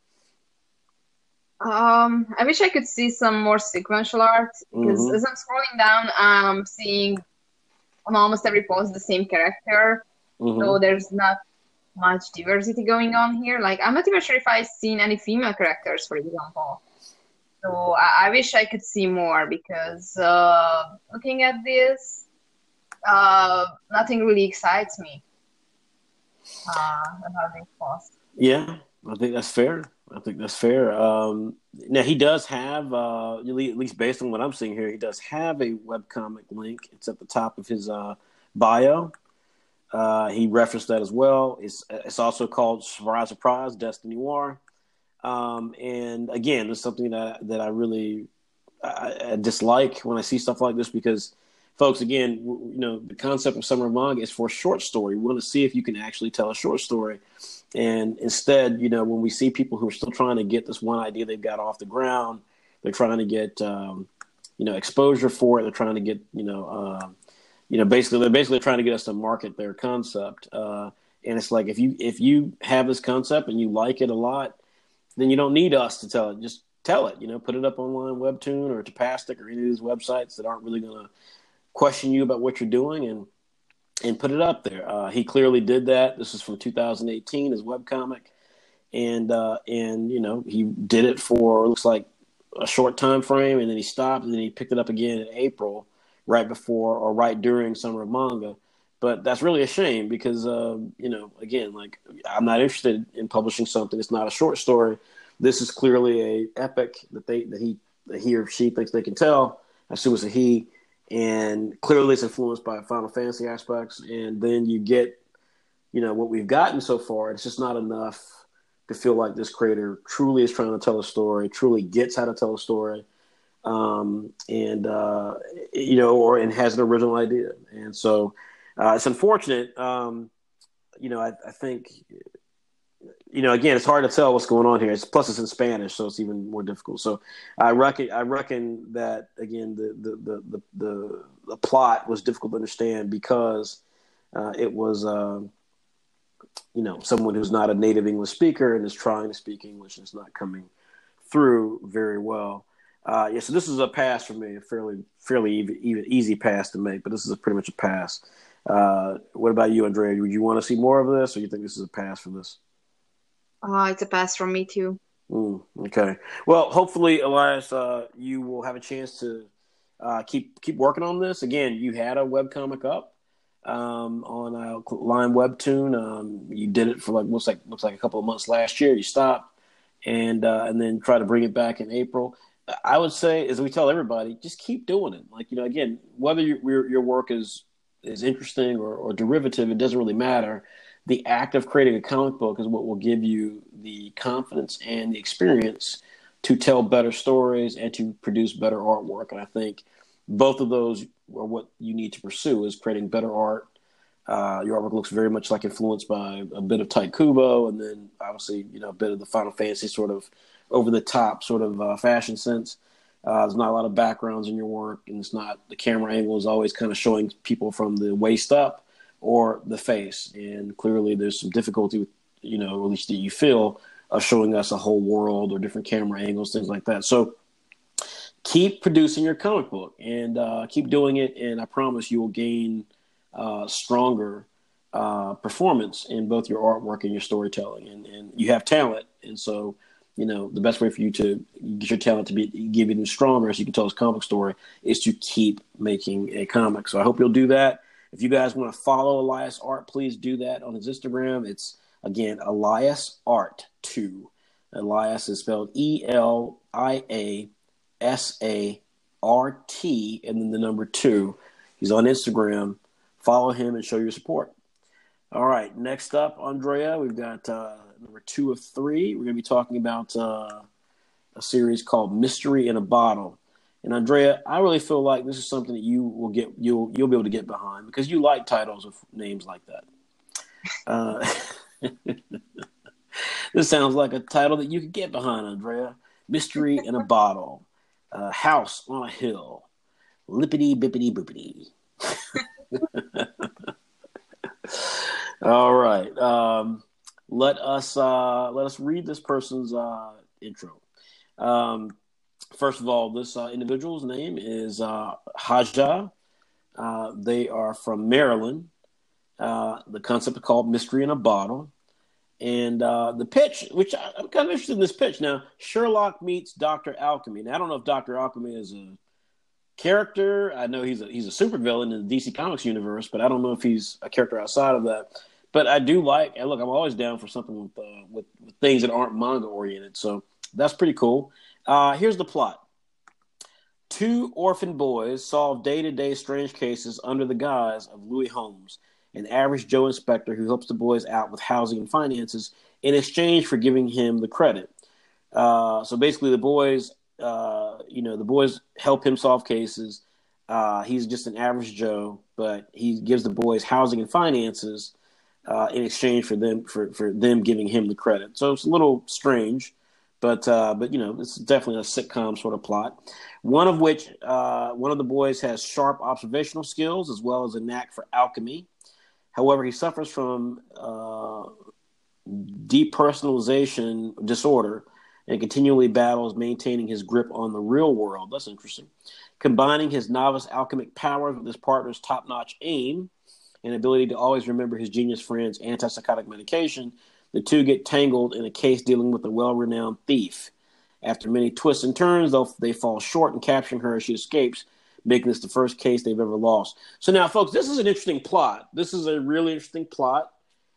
I wish I could see some more sequential art because as I'm scrolling down, I'm seeing on almost every post the same character. So there's not much diversity going on here. Like, I'm not even sure if I've seen any female characters, for example. So I wish I could see more because looking at this, nothing really excites me about this post. Yeah, I think that's fair. Now, he does have, at least based on what I'm seeing here, he does have a webcomic link. It's at the top of his bio. He referenced that as well. It's also called Surprise, Destiny War. And again, it's something that I really I dislike when I see stuff like this because, folks, again, the concept of Summer of Manga is for a short story. We want to see if you can actually tell a short story. And instead, when we see people who are still trying to get this one idea they've got off the ground, they're trying to get, exposure for it. They're trying to get, they're basically trying to get us to market their concept. And it's like, if you have this concept and you like it a lot, then you don't need us to tell it. Just tell it, put it up online, Webtoon or Tapastic or any of these websites that aren't really going to question you about what you're doing and put it up there. He clearly did that. This is from 2018, his webcomic. And he did it for, looks like, a short time frame, and then he stopped, and then he picked it up again in April, right before or right during Summer of Manga. But that's really a shame because, again, like, I'm not interested in publishing something that's not a short story. This is clearly a epic that he or she thinks they can tell. I assume it's a he. And clearly it's influenced by Final Fantasy aspects. And then you get, what we've gotten so far. It's just not enough to feel like this creator truly is trying to tell a story, truly gets how to tell a story, and has an original idea. And so it's unfortunate. I think, again, it's hard to tell what's going on here. Plus, it's in Spanish, so it's even more difficult. So, I reckon that again, the plot was difficult to understand because it was, someone who's not a native English speaker and is trying to speak English and it's not coming through very well. So this is a pass for me, a fairly easy pass to make, but this is pretty much a pass. What about you, Andrea? Would you want to see more of this, or you think this is a pass for this? It's a pass from me too. Okay. Well, hopefully, Elias, you will have a chance to keep working on this. Again, you had a webcomic up. on Line Webtoon. You did it for looks like a couple of months last year. You stopped, and then try to bring it back in April. I would say, as we tell everybody, just keep doing it. Like, again, whether your work is interesting or derivative, it doesn't really matter. The act of creating a comic book is what will give you the confidence and the experience to tell better stories and to produce better artwork. And I think both of those are what you need to pursue: is creating better art. Your artwork looks very much like influenced by a bit of Tite Kubo, and then obviously a bit of the Final Fantasy sort of over the top sort of fashion sense. There's not a lot of backgrounds in your work, and it's not, the camera angle is always kind of showing people from the waist up or the face. And clearly there's some difficulty with, at least that you feel, of showing us a whole world or different camera angles, things like that. So keep producing your comic book and keep doing it. And I promise you will gain stronger performance in both your artwork and your storytelling. And you have talent. And so, the best way for you to get your talent to give even stronger so you can tell this comic story is to keep making a comic. So I hope you'll do that. If you guys want to follow Elias Art, please do that on his Instagram. It's, again, Elias Art 2. Elias is spelled ELIASART and then the number 2. He's on Instagram. Follow him and show your support. All right, next up, Andrea, we've got number 2 of 3. We're going to be talking about a series called Mystery in a Bottle. And Andrea, I really feel like this is something that you'll be able to get behind because you like titles with names like that. This sounds like a title that you could get behind, Andrea. Mystery in a Bottle. House on a Hill. Lippity bippity boopity. All right. Let us read this person's intro. First of all, this individual's name is Haja. They are from Maryland. The concept is called Mystery in a Bottle. And the pitch, which I'm kind of interested in this pitch. Now, Sherlock meets Dr. Alchemy. Now, I don't know if Dr. Alchemy is a character. I know he's a supervillain in the DC Comics universe, but I don't know if he's a character outside of that. But I do like, and look, I'm always down for something with things that aren't manga oriented. So that's pretty cool. Here's the plot. 2 orphan boys solve day-to-day strange cases under the guise of Louis Holmes, an average Joe inspector who helps the boys out with housing and finances in exchange for giving him the credit. So basically the boys help him solve cases. He's just an average Joe, but he gives the boys housing and finances in exchange for them giving him the credit. So it's a little strange, but it's definitely a sitcom sort of plot. One of the boys has sharp observational skills as well as a knack for alchemy. However, he suffers from depersonalization disorder and continually battles maintaining his grip on the real world. That's interesting. Combining his novice alchemic powers with his partner's top-notch aim and ability to always remember his genius friend's antipsychotic medication, the 2 get tangled in a case dealing with a well-renowned thief. After many twists and turns, they fall short in capturing her as she escapes, making this the first case they've ever lost. So now, folks, this is an interesting plot. This is a really interesting plot.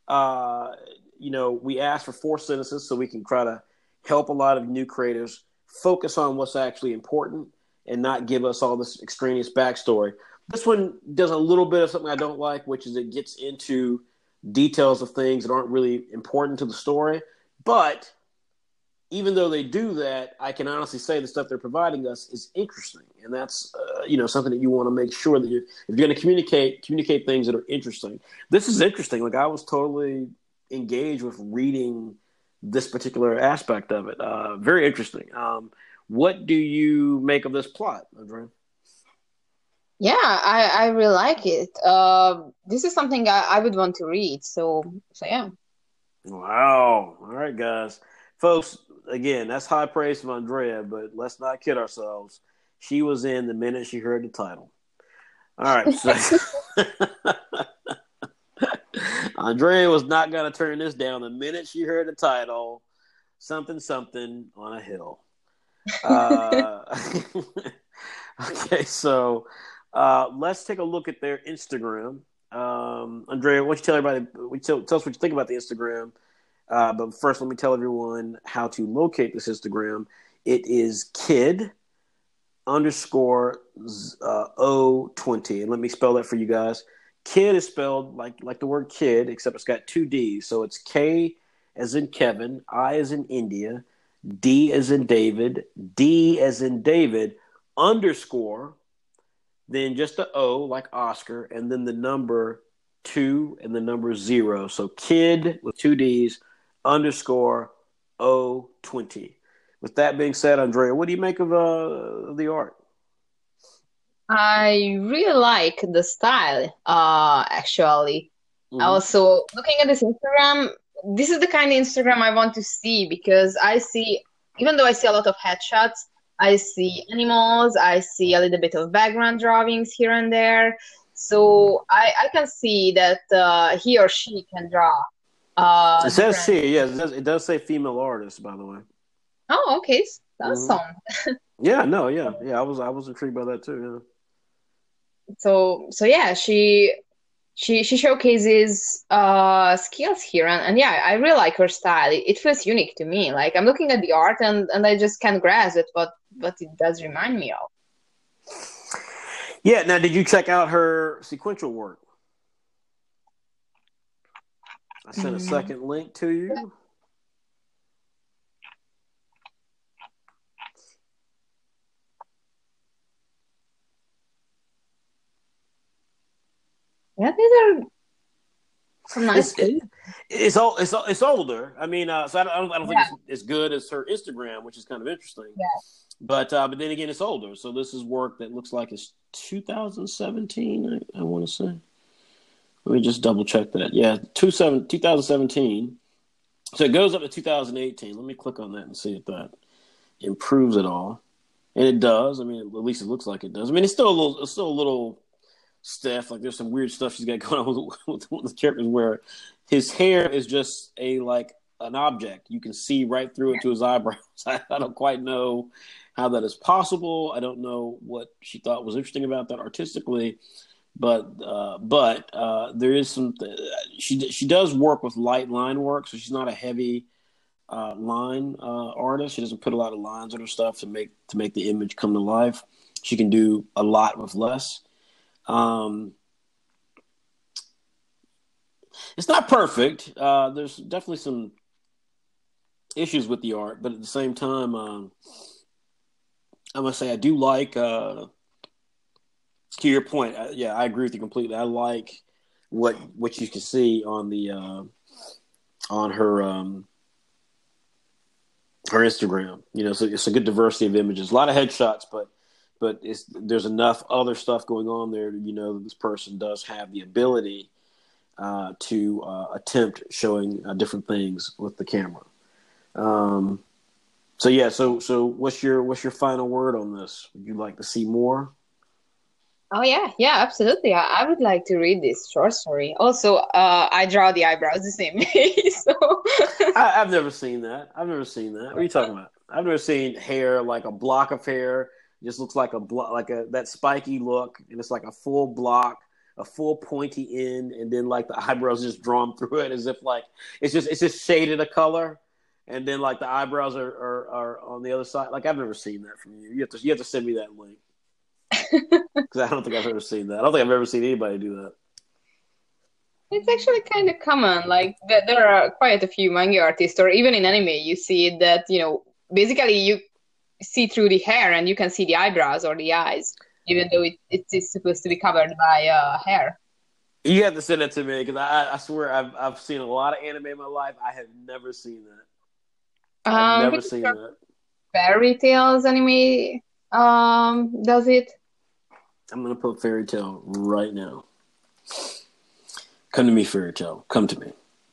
We asked for 4 sentences so we can try to help a lot of new creators focus on what's actually important and not give us all this extraneous backstory. This one does a little bit of something I don't like, which is it gets into details of things that aren't really important to the story. But even though they do that, I can honestly say the stuff they're providing us is interesting. And that's, something that you want to make sure that if you're going to communicate things that are interesting. This is interesting. Like, I was totally engaged with reading this particular aspect of it. Very interesting. What do you make of this plot, Andrea? Yeah, I really like it. This is something I would want to read. So yeah. Wow. All right, guys. Folks, again, that's high praise from Andrea, but let's not kid ourselves. She was in the minute she heard the title. All right. So Andrea was not going to turn this down the minute she heard the title, something on a hill. Okay, so let's take a look at their Instagram. Andrea, why don't you tell everybody? Tell us what you think about the Instagram. But first, let me tell everyone how to locate this Instagram. It is kid underscore O20. And let me spell that for you guys. Kid is spelled like the word kid, except it's got two D's. So it's K as in Kevin, I as in India, D as in David, D as in David, underscore, then just the O like Oscar, and then the number 2 and the number 0. So kid with two D's underscore O20. With that being said, Andrea, what do you make of the art? I really like the style, actually. Mm-hmm. Also, looking at this Instagram, this is the kind of Instagram I want to see because I see, even though I see a lot of headshots, I see animals, I see a little bit of background drawings here and there. So I can see that he or she can draw It says different. she, yes, it does say female artist, by the way. Oh, okay. That's Mm-hmm. awesome. Yeah, no, yeah. I was intrigued by that too. So yeah, she showcases skills here, and yeah, I really like her style. It feels unique to me. Like I'm looking at the art and I just can't grasp it, what it does remind me of. Yeah. Now, did you check out her sequential work? I sent a Mm. second link to you. Yeah, these are some nice It's pieces. it's older. I mean, so I don't think Yeah, it's as good as her Instagram, which is kind of interesting. yeah. But then again, it's older. So this is work that looks like it's 2017. I want to say. Let me just double check that. Yeah, 2017. So it goes up to 2018. Let me click on that and see if that improves at all. And it does. I mean, at least it looks like it does. I mean, it's still a little stiff. Like there's some weird stuff she's got going on with one of the characters where his hair is just an object. You can see right through it to his eyebrows. I don't quite know how that is possible. I don't know what she thought was interesting about that artistically, but there is some. She does work with light line work, so she's not a heavy line artist. She doesn't put a lot of lines on her stuff to make the image come to life. She can do a lot with less. It's not perfect. There's definitely some issues with the art, but at the same time, I must say I do like. To your point, yeah, I agree with you completely. I like what you can see on the on her Instagram. So it's a good diversity of images, a lot of headshots, but there's enough other stuff going on there. That this person does have the ability to attempt showing different things with the camera. So yeah, so what's your final word on this? Would you like to see more? Oh yeah, absolutely. I would like to read this short story. Also, I draw the eyebrows the same way, so I've never seen that. I've never seen that. What are you talking about? I've never seen hair like a block of hair. It just looks like that spiky look, and it's like a full block, a full pointy end, and then like the eyebrows just drawn through it as if like it's just shaded a color, and then like the eyebrows are on the other side. Like I've never seen that from you. You have to send me that link because I don't think I've ever seen that. I don't think I've ever seen anybody do that. it's actually kind of common. Like there are quite a few manga artists, or even in anime, you see that basically you see through the hair and you can see the eyebrows or the eyes, even though it is supposed to be covered by hair. You have to send that to me because I swear I've seen a lot of anime in my life. I have never seen that. I've never Pretty seen sure that. Fairy Tales anime does it. I'm gonna put Fairy Tale right now. Come to me, Fairy Tale. Come to me.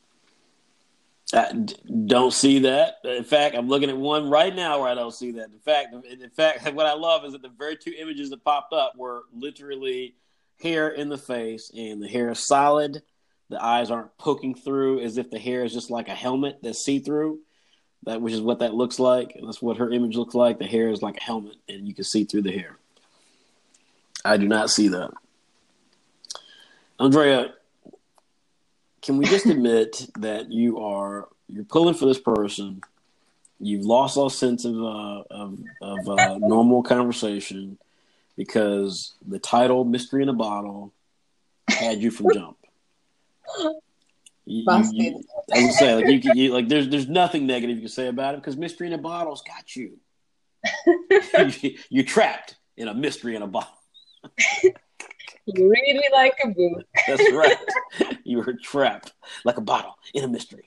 I don't see that. In fact, I'm looking at one right now where I don't see that. In fact, what I love is that the very two images that popped up were literally hair in the face, and the hair is solid. The eyes aren't poking through as if the hair is just like a helmet that's see through. Which is what that looks like. That's what her image looks like. The hair is like a helmet, and you can see through the hair. I do not see that. Andrea, can we just admit that you're pulling for this person? You've lost all sense of normal conversation because the title "Mystery in a Bottle" had you from jump. Busted. I would say, like there's nothing negative you can say about it because "Mystery in a Bottle's got you. You're trapped in a mystery in a bottle. You read me like a book. That's right. You were trapped like a bottle in a mystery.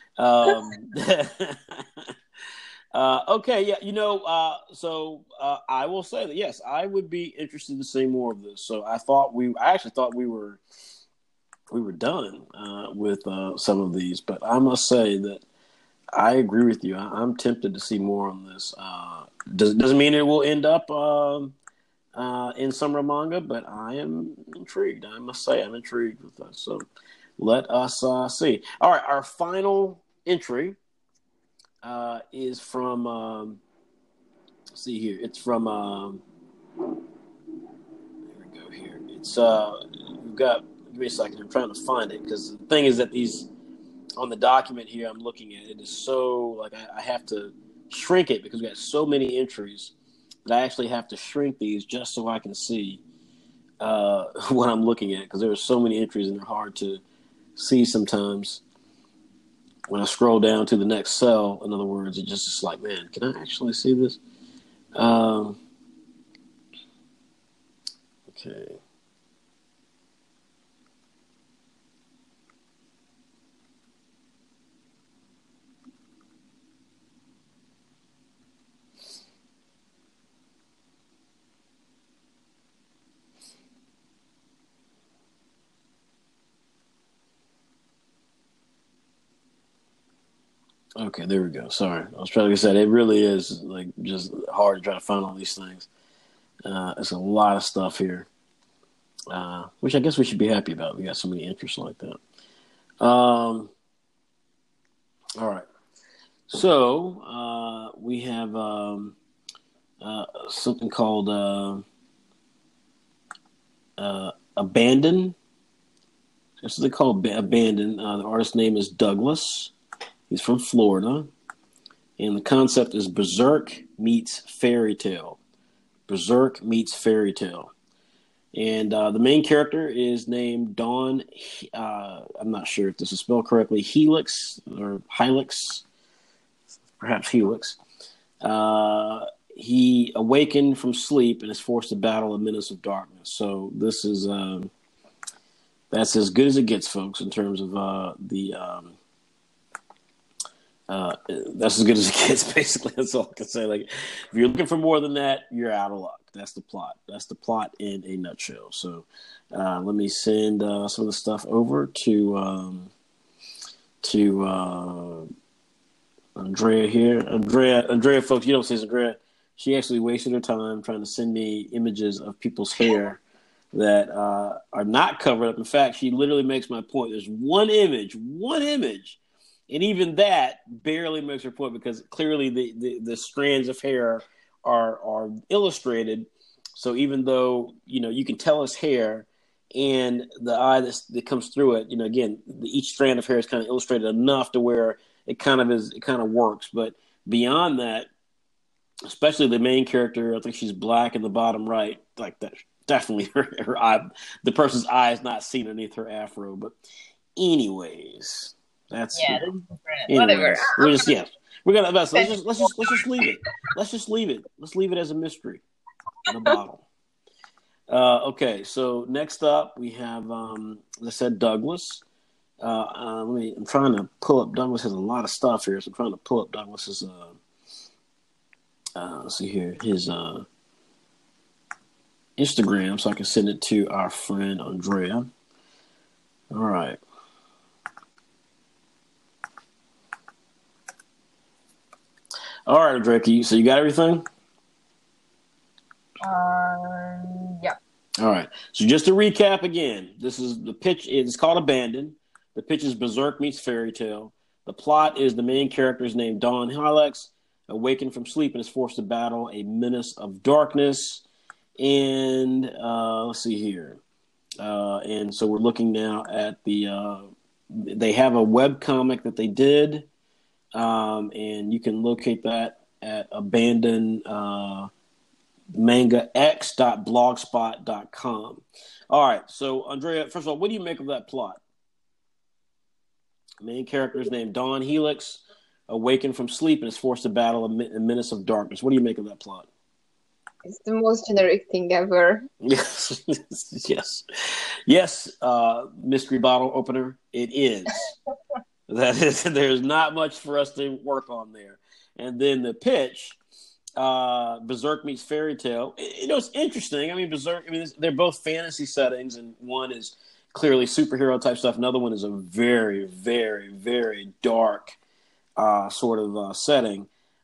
Okay, yeah, so I will say that yes, I would be interested to see more of this. So I actually thought we were done with some of these, but I must say that I agree with you. I'm tempted to see more on this. Doesn't mean it will end up in summer manga, but I am intrigued. I must say I'm intrigued with that. So let us see. All right, our final entry is from. Let's see here. It's from. Here we go. Here it's. We've got. Give me a second. I'm trying to find it because the thing is that these on the document here I'm looking at it is so like I have to shrink it because we got so many entries that I actually have to shrink these just so I can see what I'm looking at because there are so many entries and they're hard to see sometimes. When I scroll down to the next cell, in other words, it's like, man, can I actually see this? Okay. Okay, there we go. Sorry. I was trying to say it really is like just hard to try to find all these things. It's a lot of stuff here, which I guess we should be happy about. We got so many interests like that. All right. So we have something called Abandon. This is called Abandon. The artist's name is Douglas. He's from Florida. And the concept is Berserk meets fairy tale. Berserk meets fairy tale. And the main character is named Dawn. I'm not sure if this is spelled correctly. Helix or Helix. Perhaps Helix. He awakened from sleep and is forced to battle a menace of darkness. So this is that's as good as it gets, folks, in terms of that's as good as it gets, basically. That's all I can say. Like, if you're looking for more than that, you're out of luck. That's the plot. That's the plot in a nutshell. So let me send some of the stuff over to Andrea here. Andrea, folks, you don't see this, Andrea. She actually wasted her time trying to send me images of people's hair that are not covered up. In fact, she literally makes my point. There's one image, and even that barely makes her point because clearly the strands of hair are illustrated. So even though you can tell it's hair, and the eye that comes through it, again, each strand of hair is kind of illustrated enough to where it kind of works. But beyond that, especially the main character, I think she's black in the bottom right, like that. Definitely her eye, the person's eye is not seen underneath her afro. But anyways, that's whatever. We're gonna let's just leave it. Let's just leave it. Let's leave it as a mystery in a bottle. Okay, so next up we have, as I said, Douglas. I'm trying to pull up. Douglas has a lot of stuff here, so I'm trying to pull up Douglas's. Let's see here, his Instagram, so I can send it to our friend Andrea. All right. All right, Andrea. So you got everything? Yeah. All right. So just to recap again, this is the pitch. It's called Abandon. The pitch is Berserk meets fairy tale. The plot is the main character is named Dawn Helix, awakened from sleep and is forced to battle a menace of darkness. And let's see here. and so we're looking now at they have a web comic that they did, and you can locate that at abandonmangax.blogspot.com. All right, so Andrea, first of all, what do you make of that plot? The main character is named Dawn Helix, awakened from sleep and is forced to battle a menace of darkness. What do you make of that plot? It's the most generic thing ever. Yes, yes. Mystery bottle opener. It is. That is. There's not much for us to work on there. And then the pitch, Berserk meets Fairy Tail. It's interesting. I mean, Berserk. I mean, they're both fantasy settings, and one is clearly superhero type stuff. Another one is a very, very, very dark sort of setting.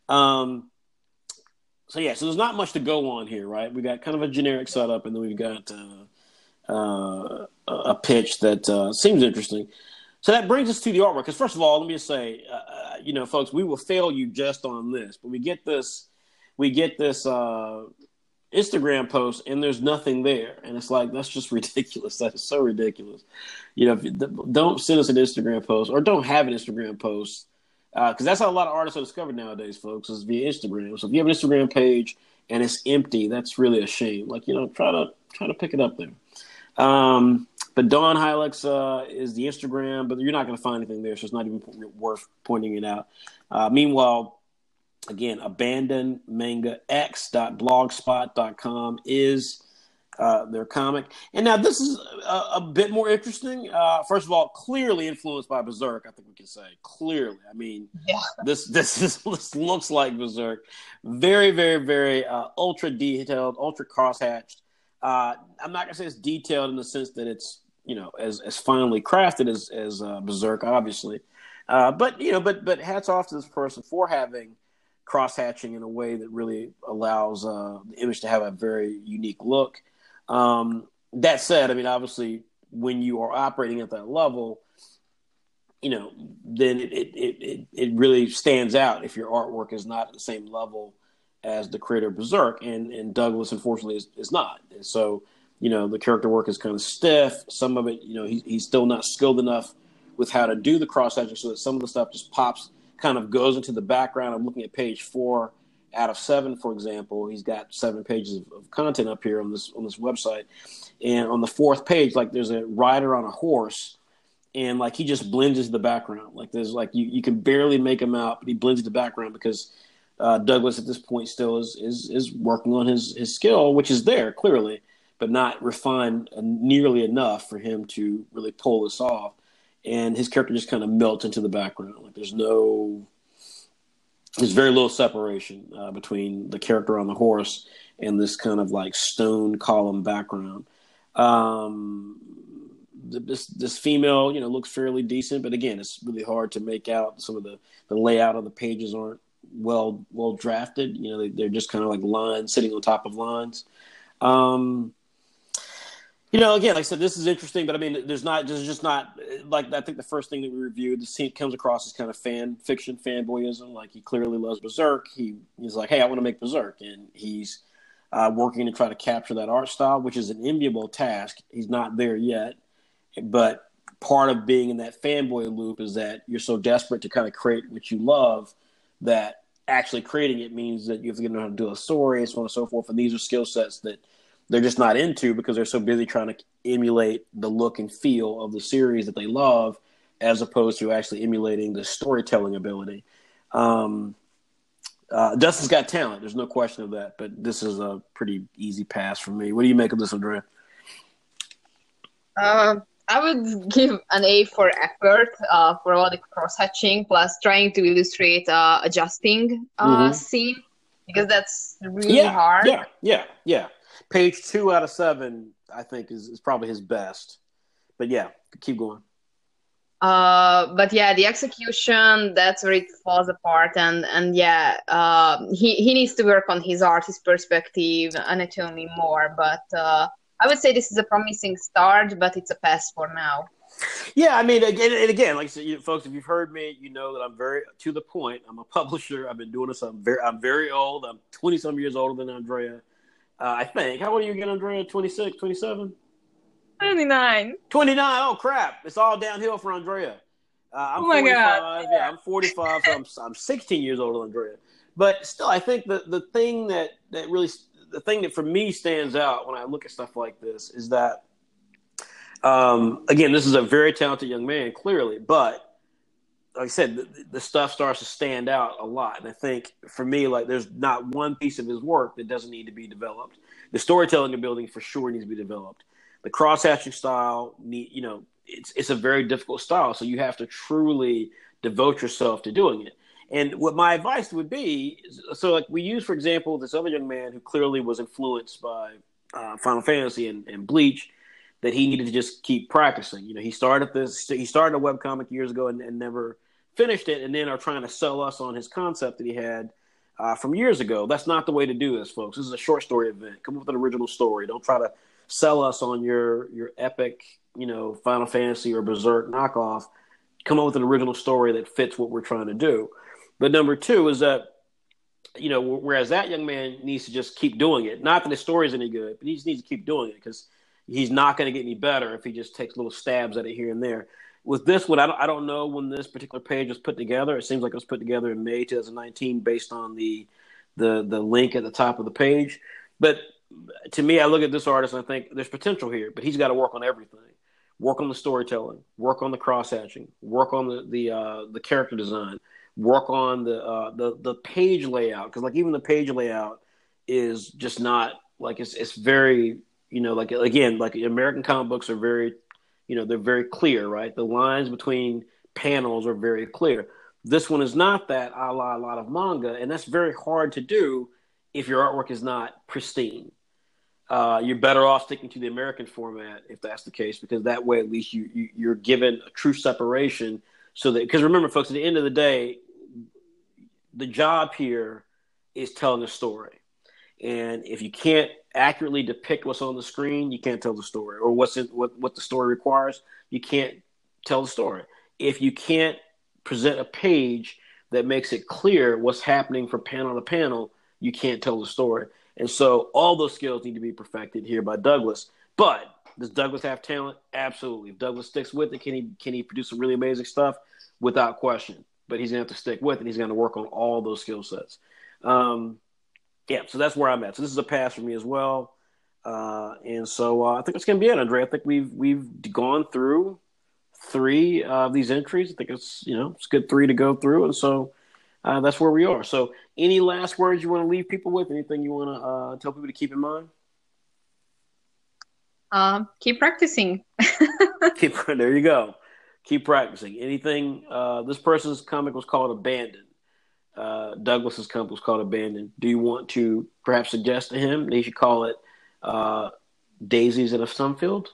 So there's not much to go on here, right? We got kind of a generic setup, and then we've got a pitch that seems interesting. So that brings us to the artwork. Because first of all, let me just say, folks, we will fail you just on this, but we get this Instagram post, and there's nothing there, and it's like, that's just ridiculous. That is so ridiculous. Don't send us an Instagram post, or don't have an Instagram post. Because that's how a lot of artists are discovered nowadays, folks, is via Instagram. So if you have an Instagram page and it's empty, that's really a shame. Like, try to pick it up there. But Dawn Helix is the Instagram, but you're not going to find anything there, so it's not even worth pointing it out. Meanwhile, again, abandonmangax.blogspot.com is their comic. And now this is a bit more interesting. First of all, clearly influenced by Berserk, I think we can say. Clearly. I mean, this looks like Berserk. Very, very, very ultra detailed, ultra cross-hatched. I'm not going to say it's detailed in the sense that it's, as finely crafted as Berserk, obviously. But hats off to this person for having cross-hatching in a way that really allows the image to have a very unique look. That said, I mean, obviously, when you are operating at that level, then it really stands out if your artwork is not at the same level as the creator of Berserk, and Douglas, unfortunately, is not. And so, the character work is kind of stiff. Some of it, he's still not skilled enough with how to do the cross-hatching, so that some of the stuff just kind of goes into the background. I'm looking at page 4 out of 7, for example. He's got 7 pages of content up here on this website, and on the 4th page, like, there's a rider on a horse, and like he just blends into the background. Like, there's like you can barely make him out, but he blends into the background because Douglas at this point still is working on his skill, which is there clearly, but not refined nearly enough for him to really pull this off. And his character just kind of melts into the background. Like, there's very little separation between the character on the horse and this kind of like stone column background. This female, looks fairly decent, but again, it's really hard to make out. Some of the layout of the pages aren't well drafted. They're just kind of like lines sitting on top of lines. Again, like I said, this is interesting, but I mean, there's just not like, I think the first thing that we reviewed, the scene comes across as kind of fan fiction, fanboyism. Like, he clearly loves Berserk. He's like, hey, I want to make Berserk, and he's working to try to capture that art style, which is an enviable task. He's not there yet, but part of being in that fanboy loop is that you're so desperate to kind of create what you love that actually creating it means that you have to know how to do a story, and so on and so forth. And these are skill sets that they're just not into because they're so busy trying to emulate the look and feel of the series that they love, as opposed to actually emulating the storytelling ability. Dustin's got talent. There's no question of that, but this is a pretty easy pass for me. What do you make of this, Andrea? I would give an A for effort, for all the cross-hatching, plus trying to illustrate adjusting scene, because that's really hard. Yeah. Page 2 out of 7, I think, is probably his best. But yeah, keep going. But yeah, the execution, that's where it falls apart, and he needs to work on his art, his perspective, anatomy more. But I would say this is a promising start, but it's a pass for now. Yeah, I mean, again, like I said, folks, if you've heard me, you know that I'm very to the point. I'm a publisher. I've been doing this. I'm very old. I'm 20-some years older than Andrea. I think. How old are you again, Andrea? 26, 27? 29. 29. Oh crap! It's all downhill for Andrea. I'm Oh my 45. God. Yeah, I'm 45. So I'm 16 years older than Andrea. But still, I think the thing that really the thing that for me stands out when I look at stuff like this is that again, this is a very talented young man, clearly, but like I said, the stuff starts to stand out a lot. And I think for me, like there's not one piece of his work that doesn't need to be developed. The storytelling ability for sure needs to be developed. The cross hatching style, it's a very difficult style, so you have to truly devote yourself to doing it. And what my advice would be, so like we use, for example, this other young man who clearly was influenced by Final Fantasy and Bleach, that he needed to just keep practicing. He started a webcomic years ago and never finished it, and then are trying to sell us on his concept that he had from years ago. That's not the way to do this, folks. This is a short story event. Come up with an original story. Don't try to sell us on your epic, Final Fantasy or Berserk knockoff. Come up with an original story that fits what we're trying to do. But number two is that, whereas that young man needs to just keep doing it. Not that his story is any good, but he just needs to keep doing it because he's not going to get any better if he just takes little stabs at it here and there. With this one, I don't know when this particular page was put together. It seems like it was put together in May 2019 based on the link at the top of the page. But to me, I look at this artist and I think there's potential here, but he's got to work on everything. Work on the storytelling, work on the cross hatching, work on the character design, work on the page layout, because like even the page layout is just not like it's very like again like American comic books are very they're very clear, right? The lines between panels are very clear. This one is not that a lot of manga, and that's very hard to do if your artwork is not pristine. You're better off sticking to the American format if that's the case, because that way at least you're given a true separation. So that, because remember, folks, at the end of the day, the job here is telling a story, and if you can't accurately depict what's on the screen, you can't tell the story, or what the story requires. You can't tell the story. If you can't present a page that makes it clear what's happening from panel to panel, you can't tell the story. And so all those skills need to be perfected here by Douglas. But does Douglas have talent? Absolutely. If Douglas sticks with it, can he produce some really amazing stuff? Without question. But he's going to have to stick with it. He's going to work on all those skill sets. Yeah, so that's where I'm at. So this is a pass for me as well. And so I think it's going to be it, Andre. I think we've gone through 3 of these entries. I think it's a good 3 to go through. And so that's where we are. So any last words you want to leave people with? Anything you want to tell people to keep in mind? Keep practicing. There you go. Keep practicing. Anything. This person's comic was called Abandoned. Douglas's comic was called Abandoned. Do you want to perhaps suggest to him that he should call it Daisies in a Sunfield?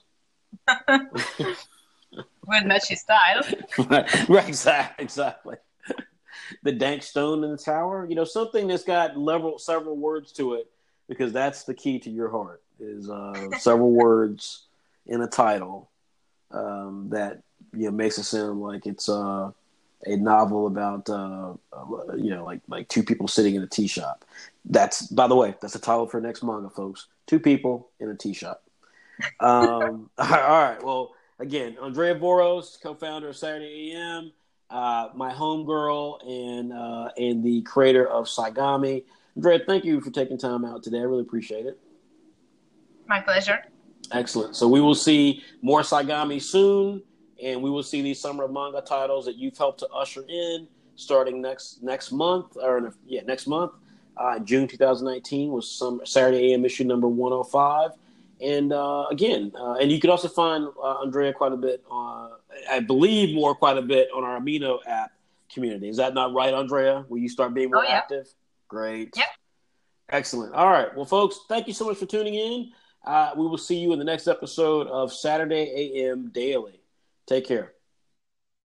Would match his style. Right, exactly. The dank stone in the tower. Something that's got several words to it, because that's the key to your heart is several words in a title that makes it sound like it's a novel about like 2 people sitting in a tea shop. That's, by the way, that's the title for next manga, folks. 2 people in a tea shop. All right. Well, again, Andrea Boros, co-founder of Saturday AM, my homegirl and the creator of Saigami. Andrea, thank you for taking time out today. I really appreciate it. My pleasure. Excellent. So we will see more Saigami soon, and we will see these summer manga titles that you've helped to usher in starting next month, next month. June 2019 was some Saturday AM issue number 105. And and you could also find Andrea quite a bit, I believe quite a bit on our Amino app community. Is that not right, Andrea? Will you start being more active? Great. Yep. Excellent. All right. Well, folks, thank you so much for tuning in. We will see you in the next episode of Saturday AM Daily. Take care.